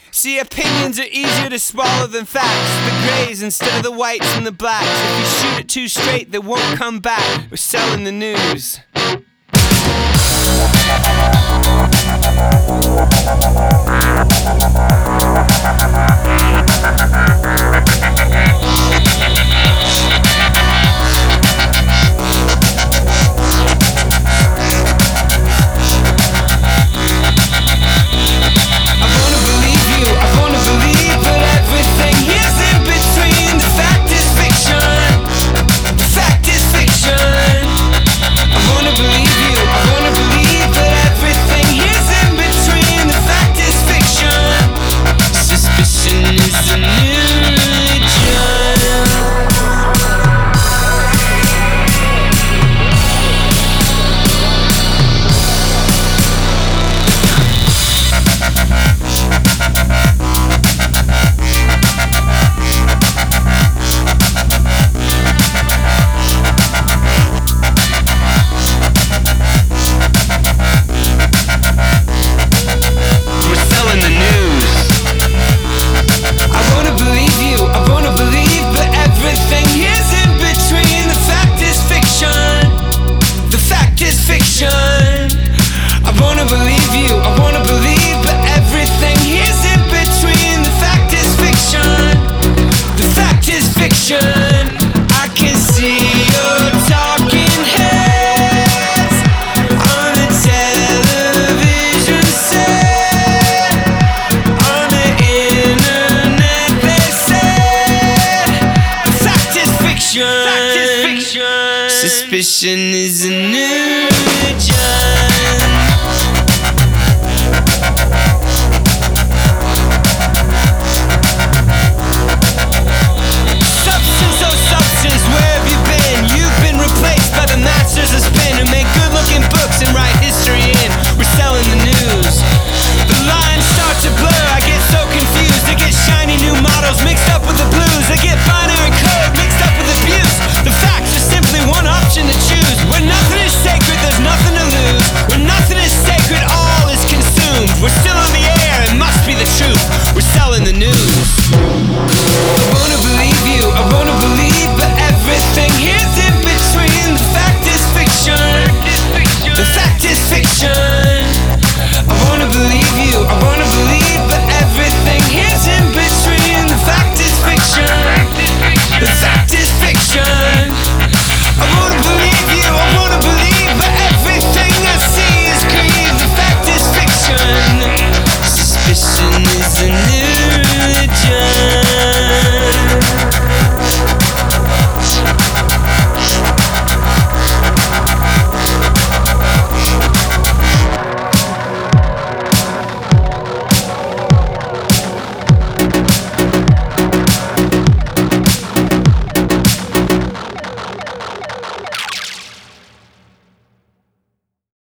See, opinions are easier to swallow than facts. The grays instead of the whites and the blacks. If you shoot it too straight, they won't come back. We're selling the news. I can see your talking heads on the television set, on the internet they said the fact is fiction. Suspicion is